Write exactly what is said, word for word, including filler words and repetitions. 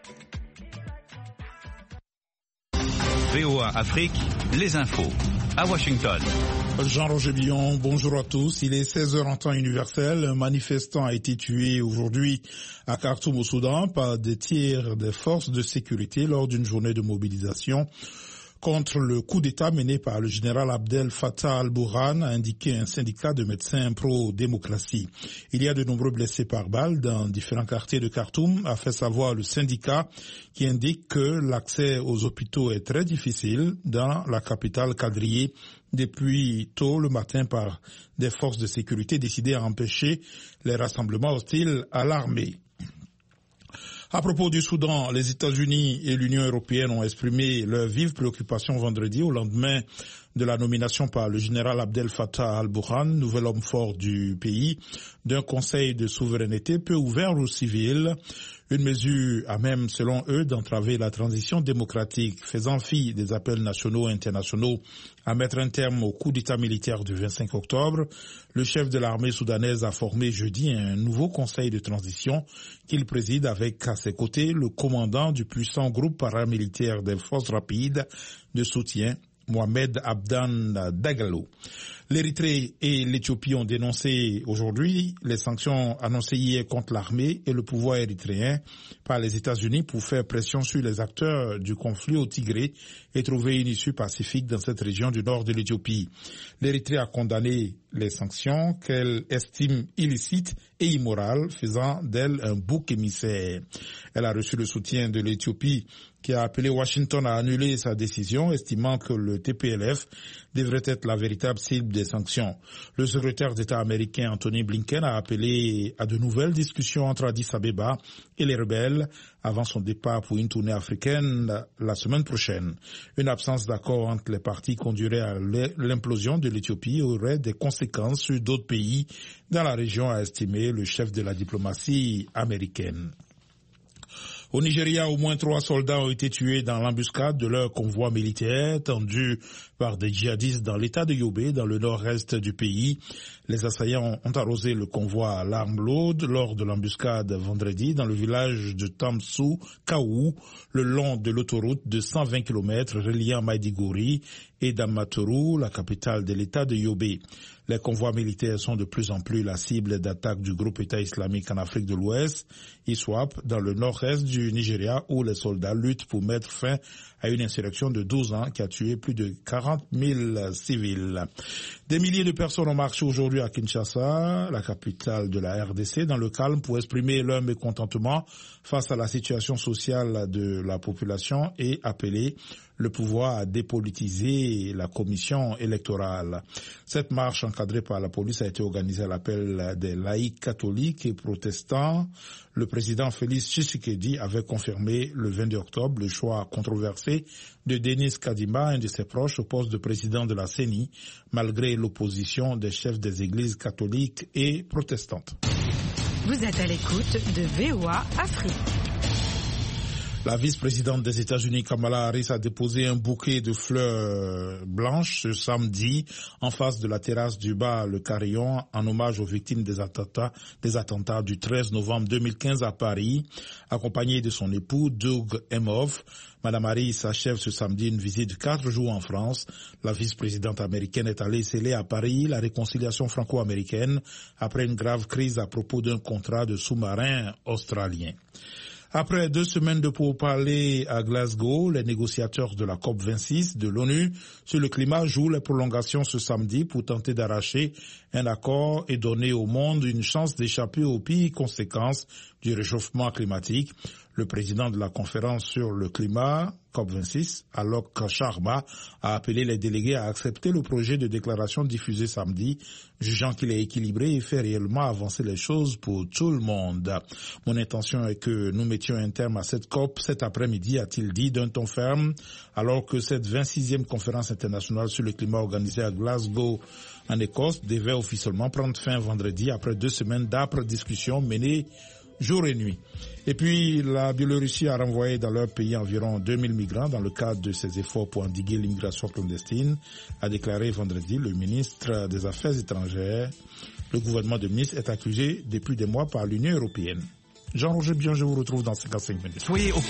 V O A Afrique, les infos, à Washington. Jean-Roger Billon, bonjour à tous. Il est seize heures en temps universel. Un manifestant a été tué aujourd'hui à Khartoum au Soudan par des tirs des forces de sécurité lors d'une journée de mobilisation contre le coup d'État mené par le général Abdel Fattah al-Burhan, a indiqué un syndicat de médecins pro-démocratie. Il y a de nombreux blessés par balles dans différents quartiers de Khartoum, a fait savoir le syndicat qui indique que l'accès aux hôpitaux est très difficile dans la capitale quadrillée depuis tôt le matin par des forces de sécurité décidées à empêcher les rassemblements hostiles à l'armée. À propos du Soudan, les États-Unis et l'Union européenne ont exprimé leur vive préoccupation vendredi au lendemain de la nomination par le général Abdel Fattah al-Burhan, nouvel homme fort du pays, d'un conseil de souveraineté peu ouvert aux civils. Une mesure à même, selon eux, d'entraver la transition démocratique, faisant fi des appels nationaux et internationaux à mettre un terme au coup d'État militaire du vingt-cinq octobre. Le chef de l'armée soudanaise a formé jeudi un nouveau conseil de transition qu'il préside avec à ses côtés le commandant du puissant groupe paramilitaire des forces rapides de soutien, Mohamed Abdan Dagalo. L'Érythrée et l'Éthiopie ont dénoncé aujourd'hui les sanctions annoncées hier contre l'armée et le pouvoir érythréen par les États-Unis pour faire pression sur les acteurs du conflit au Tigré et trouver une issue pacifique dans cette région du nord de l'Éthiopie. L'Érythrée a condamné les sanctions qu'elle estime illicites et immorales, faisant d'elle un bouc émissaire. Elle a reçu le soutien de l'Éthiopie qui a appelé Washington à annuler sa décision, estimant que le T P L F devrait être la véritable cible des sanctions. Le secrétaire d'État américain Anthony Blinken a appelé à de nouvelles discussions entre Addis Abeba et les rebelles avant son départ pour une tournée africaine la semaine prochaine. Une absence d'accord entre les parties conduirait à l'implosion de l'Éthiopie et aurait des conséquences sur d'autres pays dans la région, a estimé le chef de la diplomatie américaine. Au Nigeria, au moins trois soldats ont été tués dans l'embuscade de leur convoi militaire tendu par des djihadistes dans l'état de Yobe, dans le nord-est du pays. Les assaillants ont arrosé le convoi à l'arme lourde lors de l'embuscade vendredi dans le village de Tamsou, Kaou, le long de l'autoroute de cent vingt kilomètres reliant Maïdigori et Damaturu, la capitale de l'état de Yobe. Les convois militaires sont de plus en plus la cible d'attaques du groupe État islamique en Afrique de l'Ouest, I S W A P, dans le nord-est du Nigeria, où les soldats luttent pour mettre fin à une insurrection de douze ans qui a tué plus de quarante mille civils. Des milliers de personnes ont marché aujourd'hui à Kinshasa, la capitale de la R D C, dans le calme pour exprimer leur mécontentement face à la situation sociale de la population et appeler le pouvoir à dépolitiser la commission électorale. Cette marche encadrée par la police a été organisée à l'appel des laïcs catholiques et protestants. Le président Félix Tshisekedi avait confirmé le vingt-deux octobre le choix controversé de Denis Kadima, un de ses proches, au poste de président de la C E N I, malgré l'opposition des chefs des églises catholiques et protestantes. Vous êtes à l'écoute de V O A Afrique. La vice-présidente des États-Unis, Kamala Harris, a déposé un bouquet de fleurs blanches ce samedi en face de la terrasse du bar Le Carillon en hommage aux victimes des attentats, des attentats du treize novembre deux mille quinze à Paris, accompagnée de son époux Doug Emhoff. Madame Harris achève ce samedi une visite de quatre jours en France. La vice-présidente américaine est allée sceller à Paris la réconciliation franco-américaine après une grave crise à propos d'un contrat de sous-marin australien. Après deux semaines de pourparlers à Glasgow, les négociateurs de la COP vingt-six de l'ONU sur le climat jouent les prolongations ce samedi pour tenter d'arracher un accord et donner au monde une chance d'échapper aux pires conséquences du réchauffement climatique. Le président de la conférence sur le climat, COP vingt-six, Alok Sharma, a appelé les délégués à accepter le projet de déclaration diffusé samedi, jugeant qu'il est équilibré et fait réellement avancer les choses pour tout le monde. Mon intention est que nous mettions un terme à cette COP cet après-midi, a-t-il dit d'un ton ferme, alors que cette vingt-sixième conférence internationale sur le climat organisée à Glasgow, en Écosse, devait officiellement prendre fin vendredi après deux semaines d'âpres discussions menées jour et nuit. Et puis, la Biélorussie a renvoyé dans leur pays environ deux mille migrants dans le cadre de ses efforts pour endiguer l'immigration clandestine, a déclaré vendredi le ministre des Affaires étrangères. Le gouvernement de Minsk est accusé depuis des mois par l'Union européenne. Jean-Roger Billon, je vous retrouve dans cinquante-cinq minutes. Soyez au